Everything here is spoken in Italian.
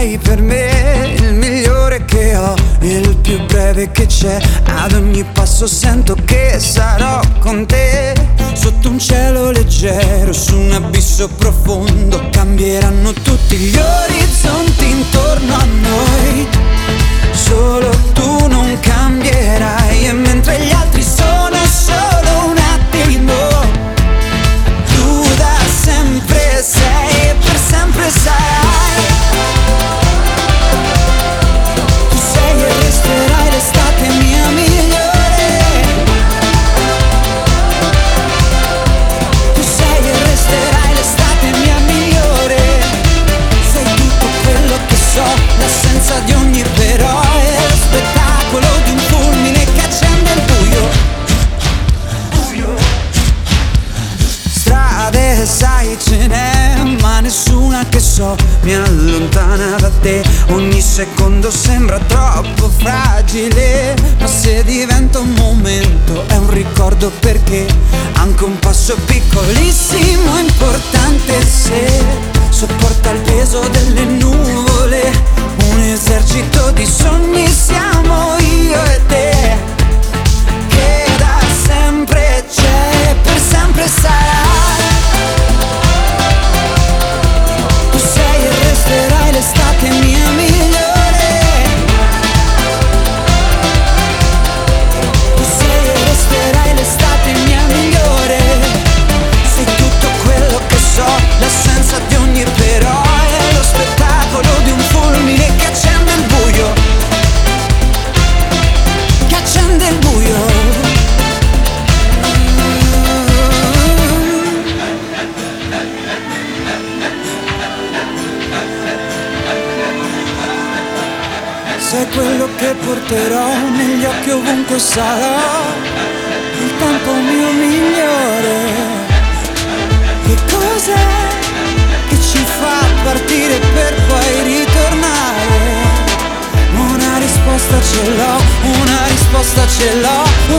sei per me il migliore che ho, il più breve che c'è. Ad ogni passo sento che sarò con te, sotto un cielo leggero, su un abisso profondo. Cambieranno tutti gli orizzonti intorno a noi, solo tu non cambierai. E mentre gli altri sono solo un attimo, tu da sempre sei e per sempre sarai. Tu sei e resterai l'estate mia migliore. Tu sei e resterai l'estate mia migliore. Sei tutto quello che so, l'assenza di ogni però, è lo spettacolo di un fulmine che accende il buio. Strade sai ce n'è, ma nessuna che so mi allontana da te. Ogni secondo sembra troppo fragile, ma se diventa un momento è un ricordo, perché anche un passo piccolissimo è importante se sopporta il peso delle nuvole. Un esercito di sogni siamo io e te, che da sempre c'è e per sempre sarà. Tu sei e resterai l'estate mia migliore. Tu sei e resterai l'estate mia migliore. Sei tutto quello che so, l'assenza di ogni però, è lo spettacolo di un fulmine che accende il buio. Che accende il buio. Sei quello che porterò negli occhi ovunque sarò, il tempo mio migliore. Che cos'è che ci fa partire per poi ritornare? Una risposta ce l'ho, una risposta ce l'ho,